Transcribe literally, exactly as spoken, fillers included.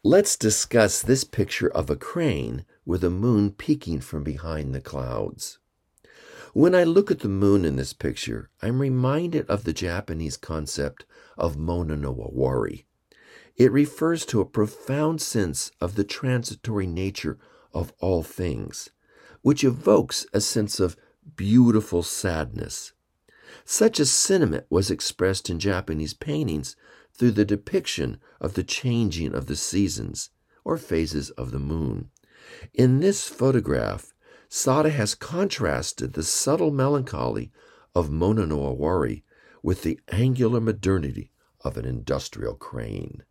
Let's discuss this picture of a crane with a moon peeking from behind the clouds. When I look at the moon in this picture, I'm reminded of the Japanese concept of Mona no Wari. It refers to a profound sense of the transitory nature of all things, which evokes a sense of beautiful sadness. Such a sentiment was expressed in Japanese paintings through the depiction of the changing of the seasons or phases of the moon. In this photograph, Sada has contrasted the subtle melancholy of Mona no Wari with the angular modernity of an industrial crane.